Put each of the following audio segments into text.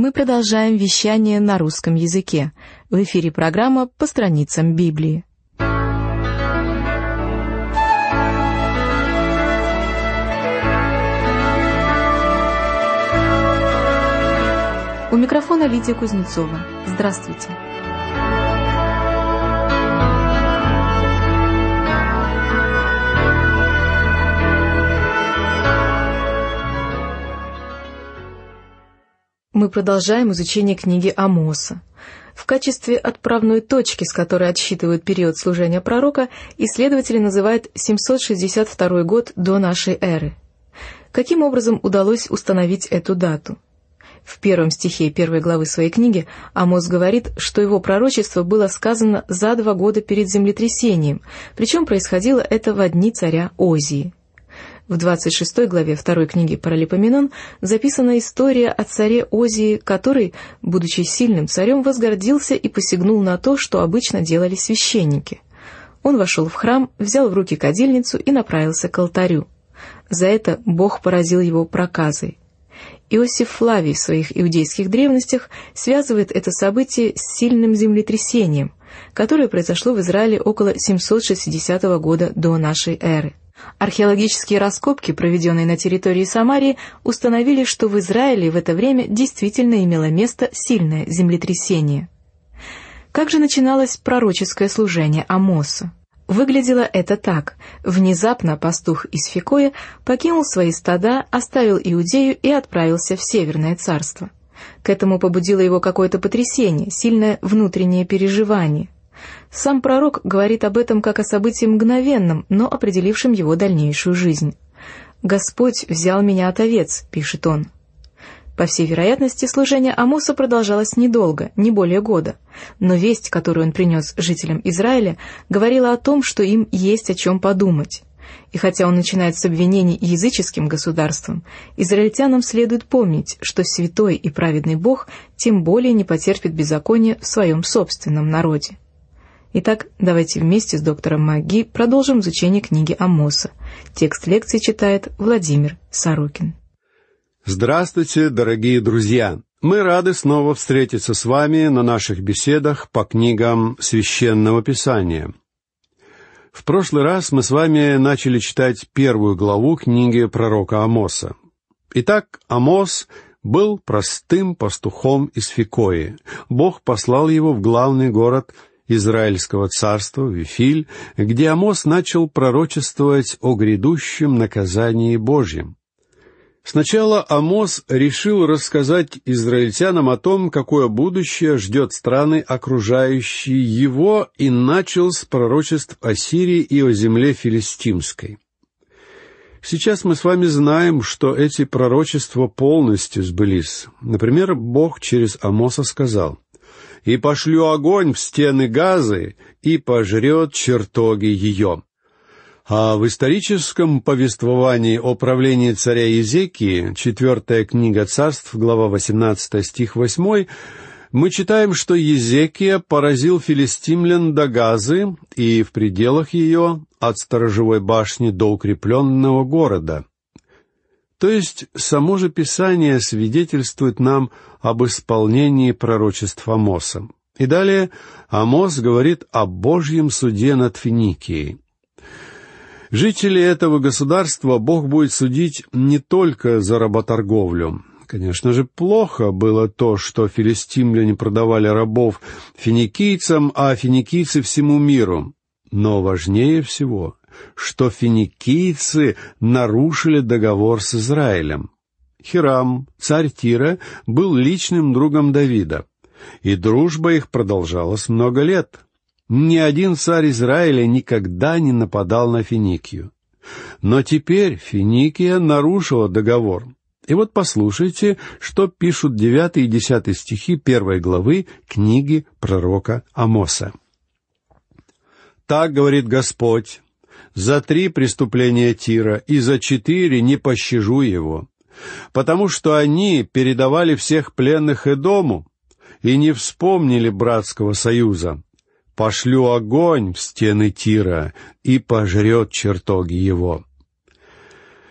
Мы продолжаем вещание на русском языке. В эфире программа «По страницам Библии». У микрофона Лидия Кузнецова. Здравствуйте. Мы продолжаем изучение книги Амоса. В качестве отправной точки, с которой отсчитывают период служения пророка, исследователи называют 762 год до нашей эры. Каким образом удалось установить эту дату? В 1 стихе 1 главы своей книги Амос говорит, что его пророчество было сказано за 2 года перед землетрясением, причем происходило это в дни царя Озии. В 26 главе 2 книги Паралипоменон записана история о царе Озии, который, будучи сильным царем, возгордился и посягнул на то, что обычно делали священники. Он вошел в храм, взял в руки кадильницу и направился к алтарю. За это Бог поразил его проказой. Иосиф Флавий в своих иудейских древностях связывает это событие с сильным землетрясением, которое произошло в Израиле около 760 года до нашей эры. Археологические раскопки, проведенные на территории Самарии, установили, что в Израиле в это время действительно имело место сильное землетрясение. Как же начиналось пророческое служение Амоса? Выглядело это так. Внезапно пастух из Фекоя покинул свои стада, оставил Иудею и отправился в Северное царство. К этому побудило его какое-то потрясение, сильное внутреннее переживание. Сам пророк говорит об этом как о событии мгновенном, но определившем его дальнейшую жизнь. «Господь взял меня от овец», — пишет он. По всей вероятности, служение Амоса продолжалось недолго, не более года, но весть, которую он принес жителям Израиля, говорила о том, что им есть о чем подумать. И хотя он начинает с обвинений языческим государством, израильтянам следует помнить, что святой и праведный Бог тем более не потерпит беззакония в своем собственном народе. Итак, давайте вместе с доктором Маги продолжим изучение книги Амоса. Текст лекции читает Владимир Сорокин. Здравствуйте, дорогие друзья! Мы рады снова встретиться с вами на наших беседах по книгам Священного Писания. В прошлый раз мы с вами начали читать 1 главу книги пророка Амоса. Итак, Амос был простым пастухом из Фекои. Бог послал его в главный город Израильского царства, Вифиль, где Амос начал пророчествовать о грядущем наказании Божьем. Сначала Амос решил рассказать израильтянам о том, какое будущее ждет страны, окружающие его, и начал с пророчеств о Сирии и о земле филистимской. Сейчас мы с вами знаем, что эти пророчества полностью сбылись. Например, Бог через Амоса сказал: «И пошлю огонь в стены Газы, и пожрет чертоги ее». А в историческом повествовании о правлении царя Иезекии, 4 книга Царств, глава 18, стих 8, мы читаем, что Иезекия поразил филистимлян до Газы и в пределах ее, от сторожевой башни до укрепленного города. То есть само же Писание свидетельствует нам об исполнении пророчеств Амоса. И далее Амос говорит о Божьем суде над Финикией. Жители этого государства Бог будет судить не только за работорговлю. Конечно же, плохо было то, что филистимляне продавали рабов финикийцам, а финикийцы всему миру. Но важнее всего, что финикийцы нарушили договор с Израилем. Хирам, царь Тира, был личным другом Давида, и дружба их продолжалась много лет. Ни один царь Израиля никогда не нападал на Финикию. Но теперь Финикия нарушила договор. И вот послушайте, что пишут 9 и 10 стихи 1 главы книги пророка Амоса. «Так говорит Господь: за 3 преступления Тира и за 4 не пощажу его, потому что они передавали всех пленных Эдому и не вспомнили братского союза. Пошлю огонь в стены Тира, и пожрет чертоги его».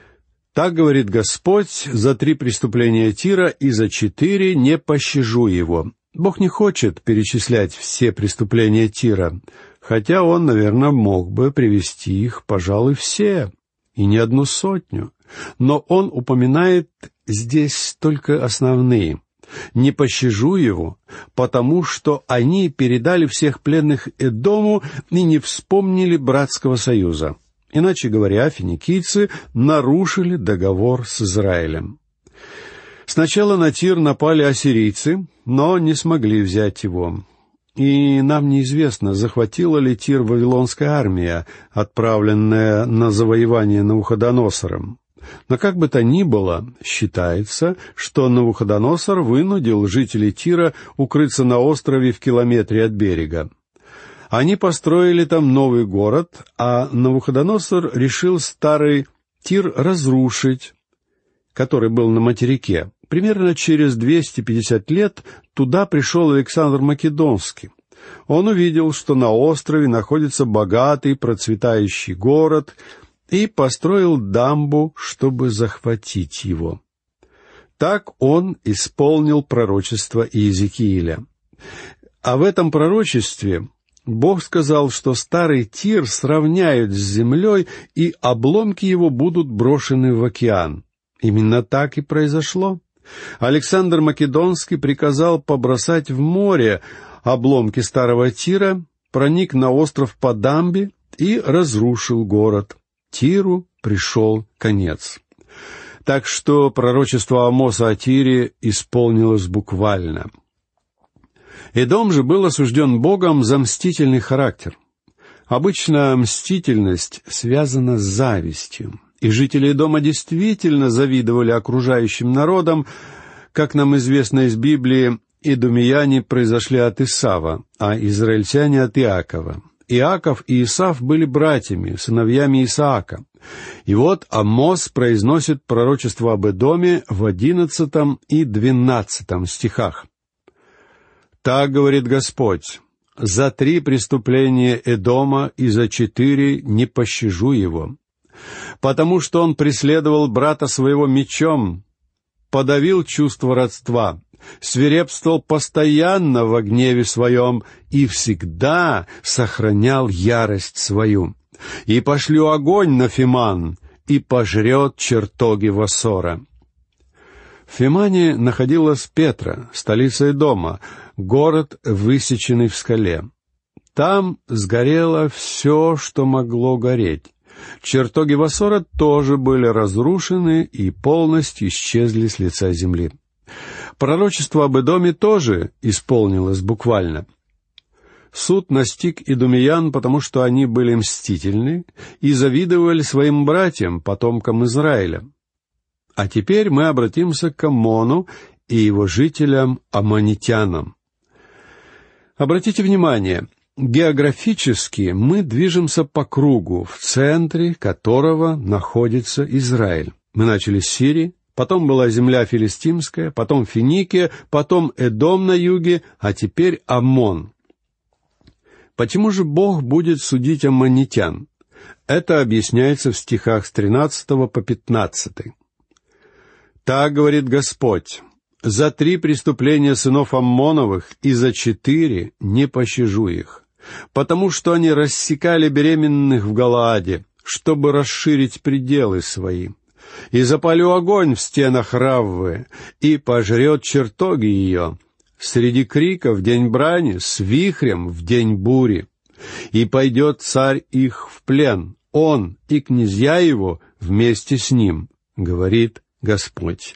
Так говорит Господь: за 3 преступления Тира и за 4 не пощажу его. Бог не хочет перечислять все преступления Тира, хотя он, наверное, мог бы привести их, пожалуй, все, и не 100. Но он упоминает здесь только основные. Не пощажу его, потому что они передали всех пленных Эдому и не вспомнили братского союза. Иначе говоря, финикийцы нарушили договор с Израилем. Сначала на Тир напали ассирийцы, но не смогли взять его. И нам неизвестно, захватила ли Тир вавилонская армия, отправленная на завоевание Навуходоносором. Но как бы то ни было, считается, что Навуходоносор вынудил жителей Тира укрыться на острове в километре от берега. Они построили там новый город, а Навуходоносор решил старый Тир разрушить, который был на материке. Примерно через 250 лет туда пришел Александр Македонский. Он увидел, что на острове находится богатый, процветающий город, и построил дамбу, чтобы захватить его. Так он исполнил пророчество Иезекииля. А в этом пророчестве Бог сказал, что старый Тир сравняют с землей, и обломки его будут брошены в океан. Именно так и произошло. Александр Македонский приказал побросать в море обломки старого Тира, проник на остров по дамбе и разрушил город. Тиру пришел конец. Так что пророчество Амоса о Тире исполнилось буквально. Эдом же был осужден Богом за мстительный характер. Обычно мстительность связана с завистью. И жители Эдома действительно завидовали окружающим народам. Как нам известно из Библии, эдомияне произошли от Исава, а израильтяне от Иакова. Иаков и Исав были братьями, сыновьями Исаака. И вот Амос произносит пророчество об Эдоме в 11 и 12 стихах. «Так говорит Господь: за 3 преступления Эдома и за 4 не пощажу его, потому что он преследовал брата своего мечом, подавил чувство родства, свирепствовал постоянно во гневе своем и всегда сохранял ярость свою. И пошлю огонь на Фиман, и пожрет чертоги Вассора». В Фимане находилась Петра, столица Эдома, город, высеченный в скале. Там сгорело все, что могло гореть. Чертоги Вассора тоже были разрушены и полностью исчезли с лица земли. Пророчество об Эдоме тоже исполнилось буквально. Суд настиг идумеян, потому что они были мстительны и завидовали своим братьям, потомкам Израиля. А теперь мы обратимся к Аммону и его жителям аммонитянам. Обратите внимание, географически мы движемся по кругу, в центре которого находится Израиль. Мы начали с Сирии, потом была земля филистимская, потом Финикия, потом Эдом на юге, а теперь Аммон. Почему же Бог будет судить аммонитян? Это объясняется в стихах с 13 по 15. «Так говорит Господь: за 3 преступления сынов Аммоновых и за 4 не пощажу их, потому что они рассекали беременных в Галааде, чтобы расширить пределы свои. И запалю огонь в стенах Раввы, и пожрет чертоги ее, среди крика в день брани, с вихрем в день бури. И пойдет царь их в плен, он и князья его вместе с ним, говорит Господь».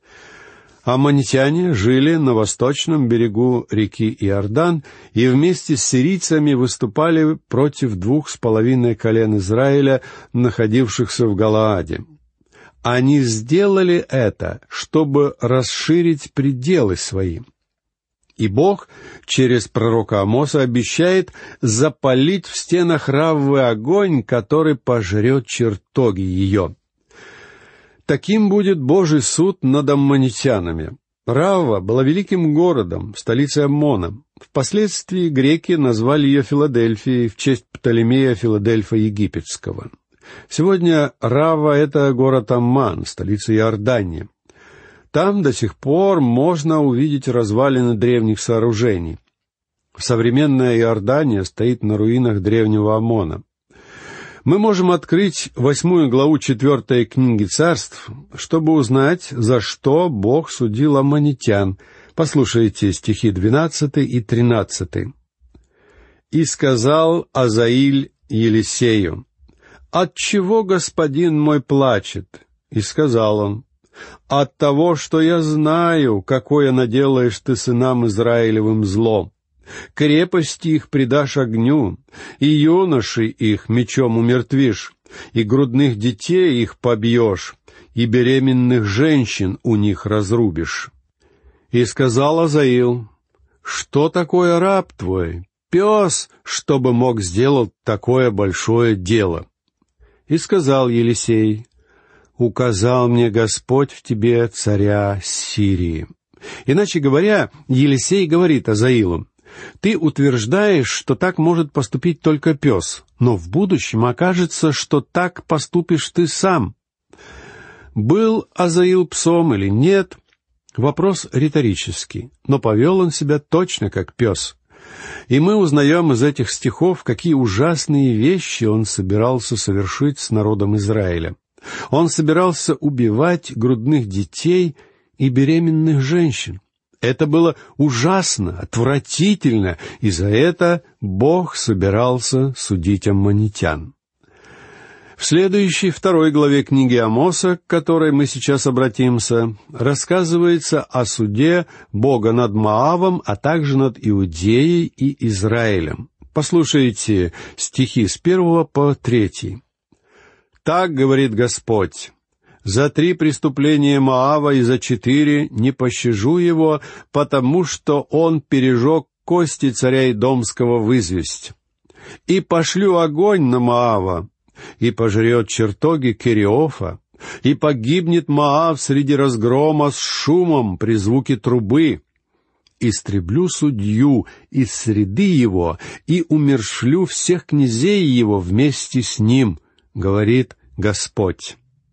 Аммонитяне жили на восточном берегу реки Иордан и вместе с сирийцами выступали против 2,5 колен Израиля, находившихся в Галааде. Они сделали это, чтобы расширить пределы свои. И Бог через пророка Амоса обещает запалить в стенах Раввы огонь, который пожрет чертоги ее. Таким будет Божий суд над аммонитянами. Равва была великим городом, столицей Аммона. Впоследствии греки назвали ее Филадельфией в честь Птолемея Филадельфа Египетского. Сегодня Рава — это город Амман, столица Иордании. Там до сих пор можно увидеть развалины древних сооружений. Современная Иордания стоит на руинах древнего Амона. Мы можем открыть 8 главу 4 книги Царств, чтобы узнать, за что Бог судил аммонитян. Послушайте стихи 12 и 13. «И сказал Азаиль Елисею: отчего господин мой плачет? И сказал он: от того, что я знаю, какое наделаешь ты сынам Израилевым зло. Крепости их предашь огню, и юношей их мечом умертвишь, и грудных детей их побьешь, и беременных женщин у них разрубишь. И сказал Азаил: что такое раб твой, пес, чтобы мог сделать такое большое дело? И сказал Елисей: указал мне Господь в тебе царя Сирии». Иначе говоря, Елисей говорит Азаилу: ты утверждаешь, что так может поступить только пес, но в будущем окажется, что так поступишь ты сам. Был Азаил псом или нет? Вопрос риторический, но повел он себя точно как пес. И мы узнаем из этих стихов, какие ужасные вещи он собирался совершить с народом Израиля. Он собирался убивать грудных детей и беременных женщин. Это было ужасно, отвратительно, и за это Бог собирался судить аммонитян. В следующей 2 главе книги Амоса, к которой мы сейчас обратимся, рассказывается о суде Бога над Моавом, а также над Иудеей и Израилем. Послушайте стихи с 1 по 3. «Так говорит Господь: за 3 преступления Моава и за 4 не пощажу его, потому что он пережег кости царя Идомского в известь. И пошлю огонь на Моава, и пожрет чертоги Кериофа, и погибнет Моав среди разгрома с шумом при звуке трубы. Истреблю судью из среды его, и умерщвлю всех князей его вместе с ним, говорит Господь».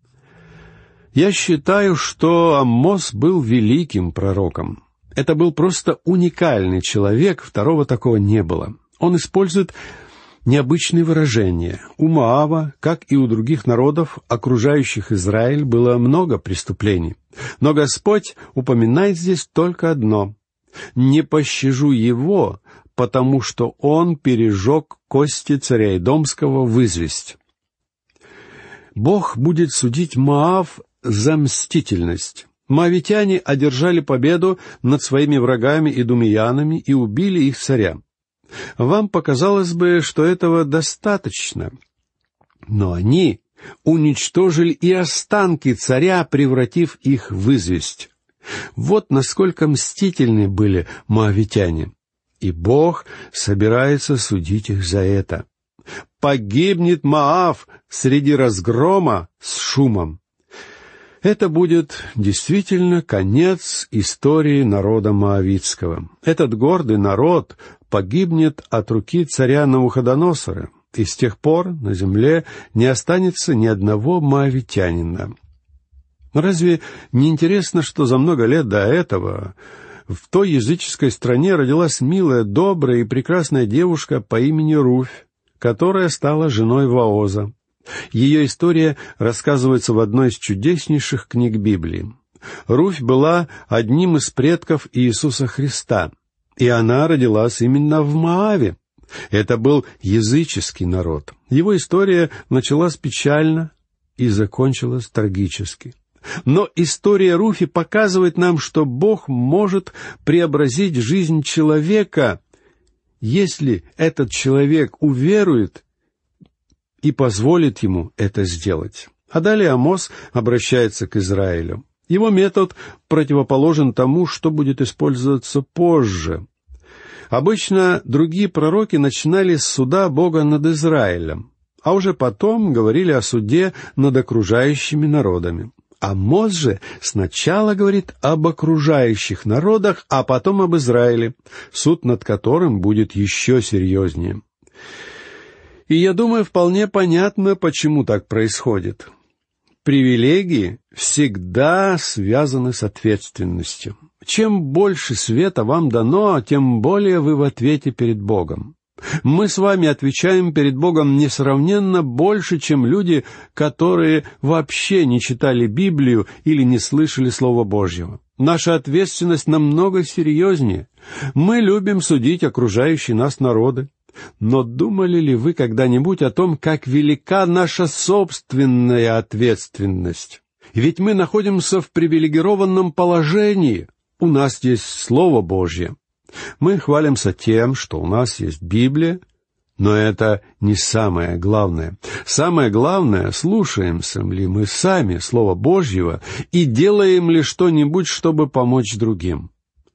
Я считаю, что Амос был великим пророком. Это был просто уникальный человек, второго такого не было. Он использует необычные выражения. У Моава, как и у других народов, окружающих Израиль, было много преступлений. Но Господь упоминает здесь только одно: «Не пощажу его, потому что он пережег кости царя Идомского в известь». Бог будет судить Моав за мстительность. Моавитяне одержали победу над своими врагами идумеянами и убили их царя. Вам показалось бы, что этого достаточно. Но они уничтожили и останки царя, превратив их в известь. Вот насколько мстительны были моавитяне. И Бог собирается судить их за это. Погибнет Моав среди разгрома с шумом. Это будет действительно конец истории народа моавитского. Этот гордый народ погибнет от руки царя Навуходоносора, и с тех пор на земле не останется ни одного моавитянина. Разве не интересно, что за много лет до этого в той языческой стране родилась милая, добрая и прекрасная девушка по имени Руфь, которая стала женой Вооза? Ее история рассказывается в одной из чудеснейших книг Библии. Руфь была одним из предков Иисуса Христа, и она родилась именно в Моаве. Это был языческий народ. Его история началась печально и закончилась трагически. Но история Руфи показывает нам, что Бог может преобразить жизнь человека, если этот человек уверует и позволит ему это сделать. А далее Амос обращается к Израилю. Его метод противоположен тому, что будет использоваться позже. Обычно другие пророки начинали с суда Бога над Израилем, а уже потом говорили о суде над окружающими народами. Амос же сначала говорит об окружающих народах, а потом об Израиле, суд над которым будет еще серьезнее. И я думаю, вполне понятно, почему так происходит. Привилегии всегда связаны с ответственностью. Чем больше света вам дано, тем более вы в ответе перед Богом. Мы с вами отвечаем перед Богом несравненно больше, чем люди, которые вообще не читали Библию или не слышали Слова Божьего. Наша ответственность намного серьезнее. Мы любим судить окружающие нас народы. Но думали ли вы когда-нибудь о том, как велика наша собственная ответственность? Ведь мы находимся в привилегированном положении. У нас есть Слово Божье. Мы хвалимся тем, что у нас есть Библия, но это не самое главное. Самое главное, слушаемся ли мы сами Слова Божьего и делаем ли что-нибудь, чтобы помочь другим.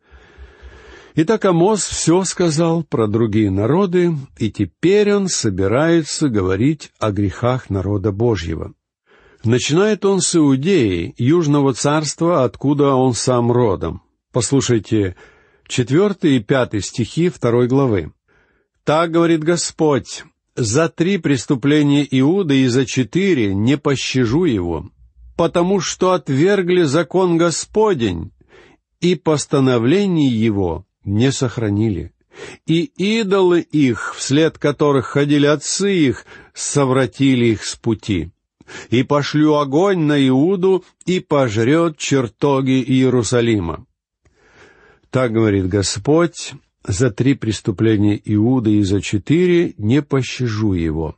Итак, Амос все сказал про другие народы, и теперь он собирается говорить о грехах народа Божьего. Начинает он с Иудеи, Южного царства, откуда он сам родом. Послушайте 4 и 5 стихи 2 главы. «Так говорит Господь, за 3 преступления Иуды и за 4 не пощажу его, потому что отвергли закон Господень, и постановлений его не сохранили, и идолы их, вслед которых ходили отцы их, совратили их с пути. И пошлю огонь на Иуду, и пожрет чертоги Иерусалима. Так говорит Господь, за 3 преступления Иуды и за 4 не пощажу его».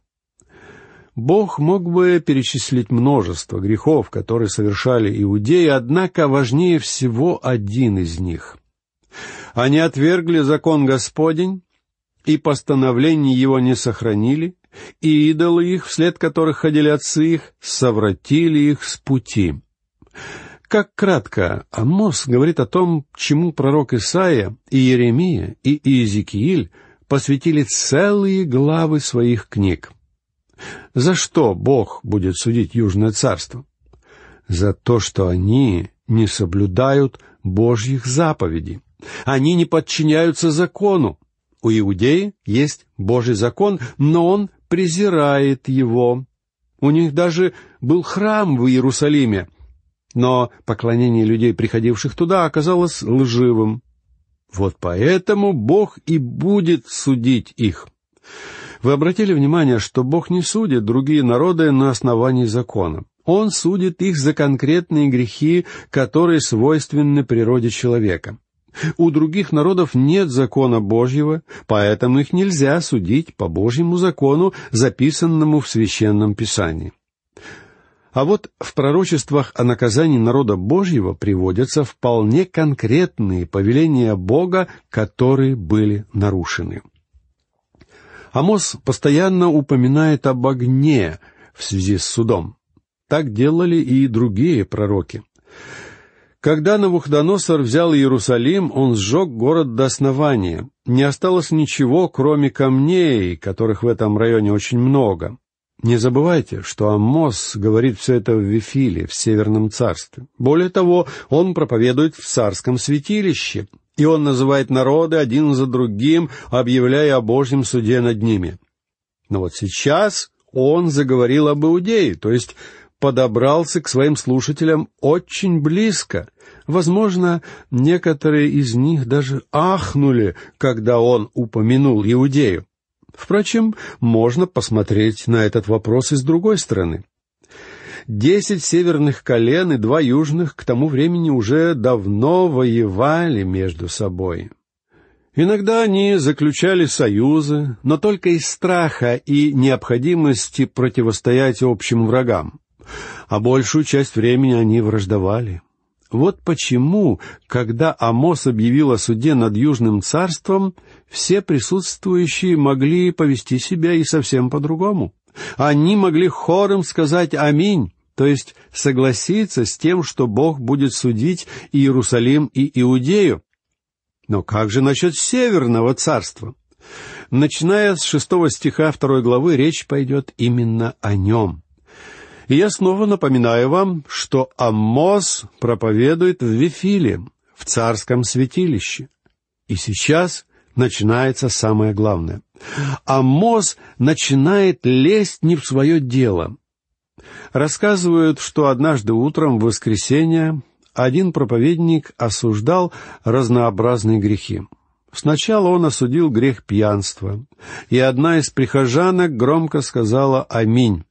Бог мог бы перечислить множество грехов, которые совершали иудеи, однако важнее всего один из них. Они отвергли закон Господень, и постановлений его не сохранили, и идолы их, вслед которых ходили отцы их, совратили их с пути. Как кратко Амос говорит о том, чему пророк Исаия, и Иеремия, и Иезекииль посвятили целые главы своих книг. За что Бог будет судить Южное царство? За то, что они не соблюдают Божьих заповедей. Они не подчиняются закону. У иудеи есть Божий закон, но он презирает его. У них даже был храм в Иерусалиме, но поклонение людей, приходивших туда, оказалось лживым. Вот поэтому Бог и будет судить их. Вы обратили внимание, что Бог не судит другие народы на основании закона. Он судит их за конкретные грехи, которые свойственны природе человека. У других народов нет закона Божьего, поэтому их нельзя судить по Божьему закону, записанному в Священном Писании. А вот в пророчествах о наказании народа Божьего приводятся вполне конкретные повеления Бога, которые были нарушены. Амос постоянно упоминает об огне в связи с судом. Так делали и другие пророки. Когда Навуходоносор взял Иерусалим, он сжег город до основания. Не осталось ничего, кроме камней, которых в этом районе очень много. Не забывайте, что Амос говорит все это в Вифиле, в Северном царстве. Более того, он проповедует в царском святилище, и он называет народы один за другим, объявляя о Божьем суде над ними. Но вот сейчас он заговорил об Иудее, то есть подобрался к своим слушателям очень близко. Возможно, некоторые из них даже ахнули, когда он упомянул Иудею. Впрочем, можно посмотреть на этот вопрос и с другой стороны. 10 северных колен и 2 южных к тому времени уже давно воевали между собой. Иногда они заключали союзы, но только из страха и необходимости противостоять общим врагам. А большую часть времени они враждовали. Вот почему, когда Амос объявил о суде над Южным царством, все присутствующие могли повести себя и совсем по-другому. Они могли хором сказать «Аминь», то есть согласиться с тем, что Бог будет судить Иерусалим и Иудею. Но как же насчет Северного царства? Начиная с 6 стиха 2 главы, речь пойдет именно о нем. И я снова напоминаю вам, что Амос проповедует в Вифиле, в царском святилище. И сейчас начинается самое главное. Амос начинает лезть не в свое дело. Рассказывают, что однажды утром в воскресенье один проповедник осуждал разнообразные грехи. Сначала он осудил грех пьянства, и одна из прихожанок громко сказала «Аминь».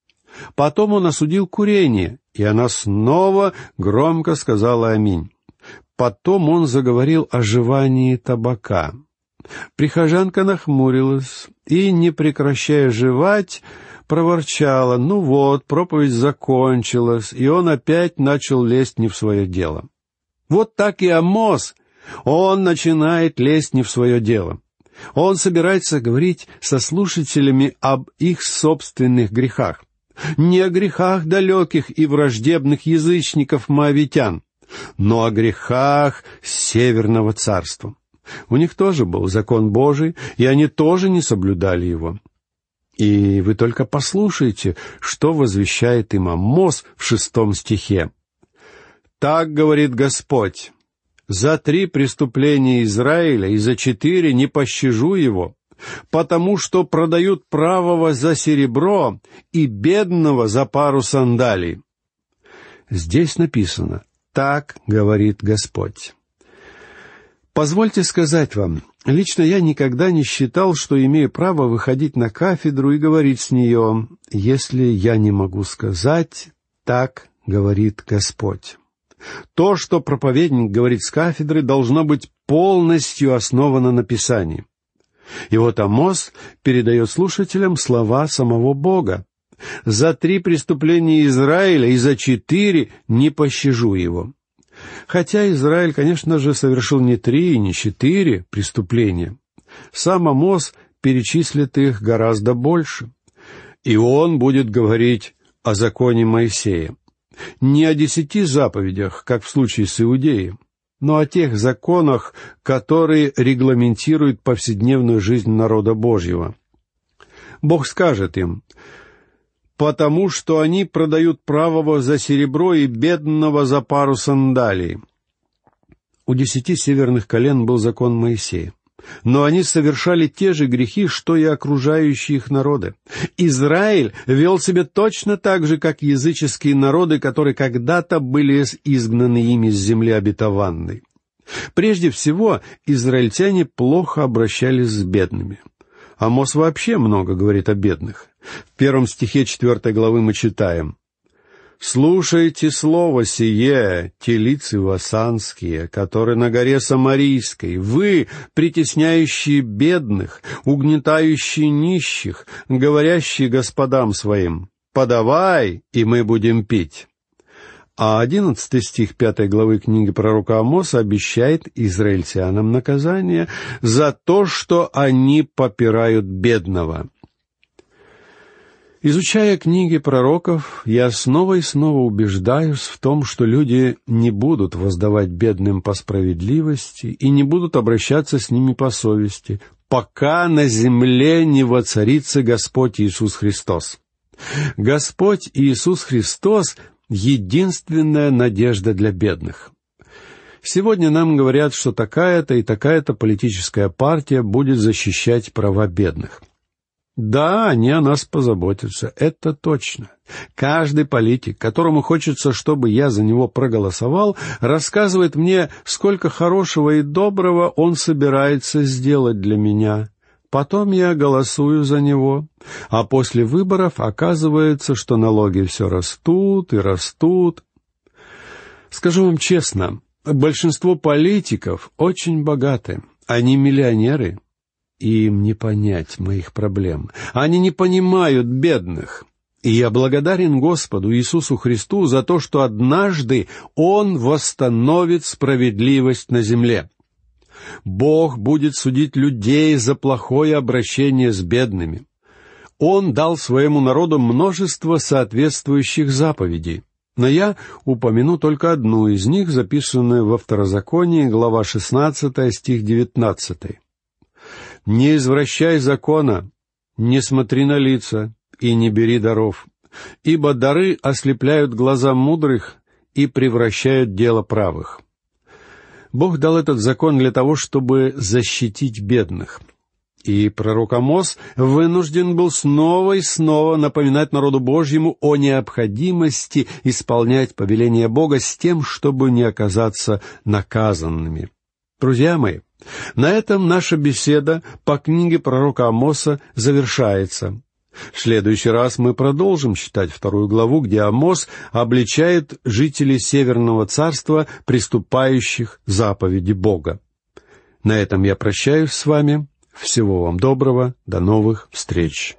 Потом он осудил курение, и она снова громко сказала «Аминь». Потом он заговорил о жевании табака. Прихожанка нахмурилась и, не прекращая жевать, проворчала: «Ну вот, проповедь закончилась», и он опять начал лезть не в свое дело. Вот так и Амос. Он начинает лезть не в свое дело. Он собирается говорить со слушателями об их собственных грехах. Не о грехах далеких и враждебных язычников-моавитян, но о грехах Северного царства. У них тоже был закон Божий, и они тоже не соблюдали его. И вы только послушайте, что возвещает им Амос в 6 стихе. «Так говорит Господь: за 3 преступления Израиля и за 4 не пощажу его, потому что продают правого за серебро и бедного за пару сандалий». Здесь написано «Так говорит Господь». Позвольте сказать вам, лично я никогда не считал, что имею право выходить на кафедру и говорить с нее, если я не могу сказать «Так говорит Господь». То, что проповедник говорит с кафедры, должно быть полностью основано на Писании. И вот Амос передает слушателям слова самого Бога. «За 3 преступления Израиля и за 4 не пощажу его». Хотя Израиль, конечно же, совершил не 3 и не 4 преступления. Сам Амос перечислит их гораздо больше. И он будет говорить о законе Моисея. Не о 10 заповедях, как в случае с Иудеей, но о тех законах, которые регламентируют повседневную жизнь народа Божьего. Бог скажет им: «Потому что они продают правого за серебро и бедного за пару сандалий». У 10 северных колен был закон Моисея, но они совершали те же грехи, что и окружающие их народы. Израиль вел себя точно так же, как языческие народы, которые когда-то были изгнаны ими с земли обетованной. Прежде всего, израильтяне плохо обращались с бедными. Амос вообще много говорит о бедных. В 1 стихе 4 главы мы читаем: «Слушайте слово сие, телицы васанские, которые на горе Самарийской, вы, притесняющие бедных, угнетающие нищих, говорящие господам своим: подавай, и мы будем пить». А 11 стих 5 главы книги пророка Амоса обещает израильтянам наказание за то, что они попирают бедного. Изучая книги пророков, я снова и снова убеждаюсь в том, что люди не будут воздавать бедным по справедливости и не будут обращаться с ними по совести, пока на земле не воцарится Господь Иисус Христос. Господь Иисус Христос — единственная надежда для бедных. Сегодня нам говорят, что такая-то и такая-то политическая партия будет защищать права бедных. Да, они о нас позаботятся, это точно. Каждый политик, которому хочется, чтобы я за него проголосовал, рассказывает мне, сколько хорошего и доброго он собирается сделать для меня. Потом я голосую за него, а после выборов оказывается, что налоги все растут и растут. Скажу вам честно, большинство политиков очень богаты, они миллионеры. Им не понять моих проблем. Они не понимают бедных. И я благодарен Господу Иисусу Христу за то, что однажды Он восстановит справедливость на земле. Бог будет судить людей за плохое обращение с бедными. Он дал своему народу множество соответствующих заповедей. Но я упомяну только одну из них, записанную во Второзаконии, глава 16, стих 19. «Не извращай закона, не смотри на лица и не бери даров, ибо дары ослепляют глаза мудрых и превращают дело правых». Бог дал этот закон для того, чтобы защитить бедных. И пророк Амос вынужден был снова и снова напоминать народу Божьему о необходимости исполнять повеления Бога с тем, чтобы не оказаться наказанными. Друзья мои, на этом наша беседа по книге пророка Амоса завершается. В следующий раз мы продолжим читать 2 главу, где Амос обличает жителей Северного царства, приступающих заповеди Бога. На этом я прощаюсь с вами. Всего вам доброго. До новых встреч.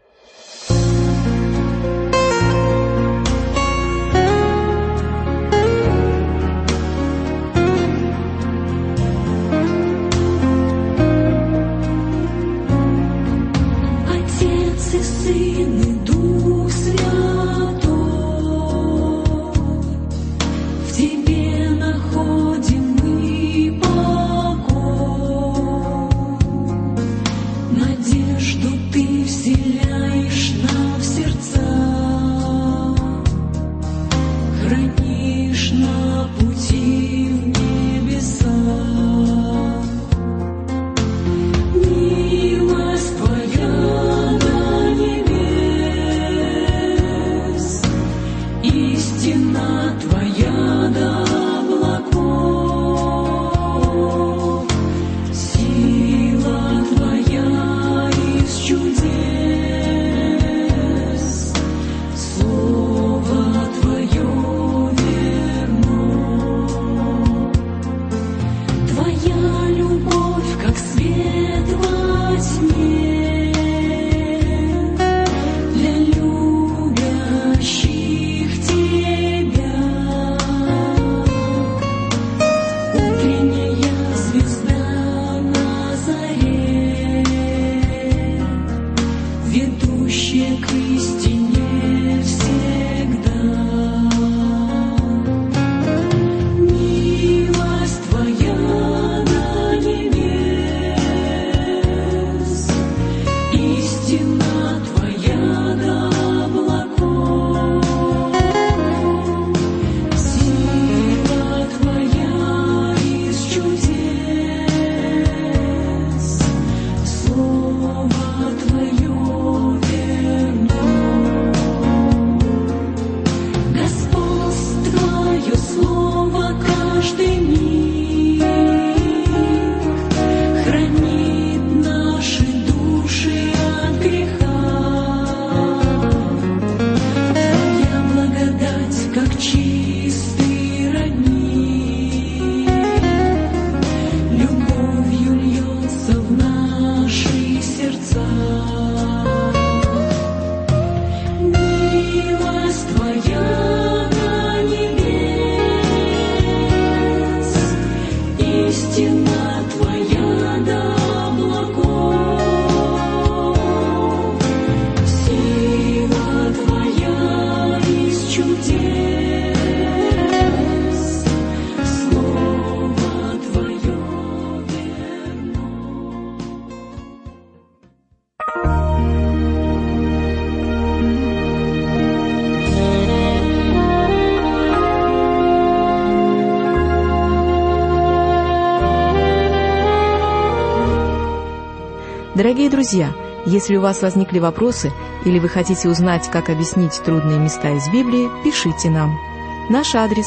Дорогие друзья, если у вас возникли вопросы или вы хотите узнать, как объяснить трудные места из Библии, пишите нам. Наш адрес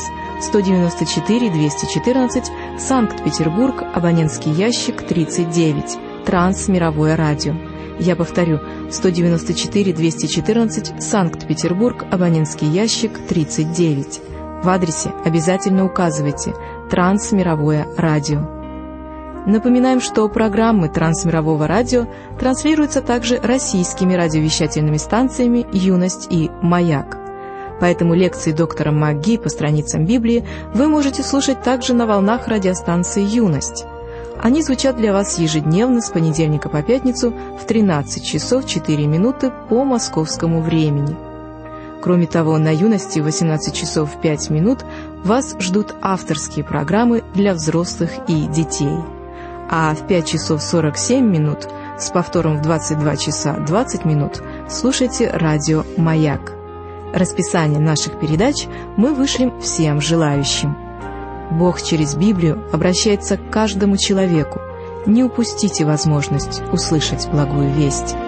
194-214, Санкт-Петербург, абонентский ящик 39, Трансмировое радио. Я повторю, 194-214, Санкт-Петербург, абонентский ящик 39. В адресе обязательно указывайте «Трансмировое радио». Напоминаем, что программы Трансмирового радио транслируются также российскими радиовещательными станциями «Юность» и «Маяк». Поэтому лекции доктора МакГи по страницам Библии вы можете слушать также на волнах радиостанции «Юность». Они звучат для вас ежедневно с понедельника по пятницу в 13 часов 4 минуты по московскому времени. Кроме того, на «Юности» в 18 часов 5 минут вас ждут авторские программы для взрослых и детей. А в 5 часов 47 минут с повтором в 22 часа 20 минут слушайте радио «Маяк». Расписание наших передач мы вышлем всем желающим. Бог через Библию обращается к каждому человеку. Не упустите возможность услышать благую весть.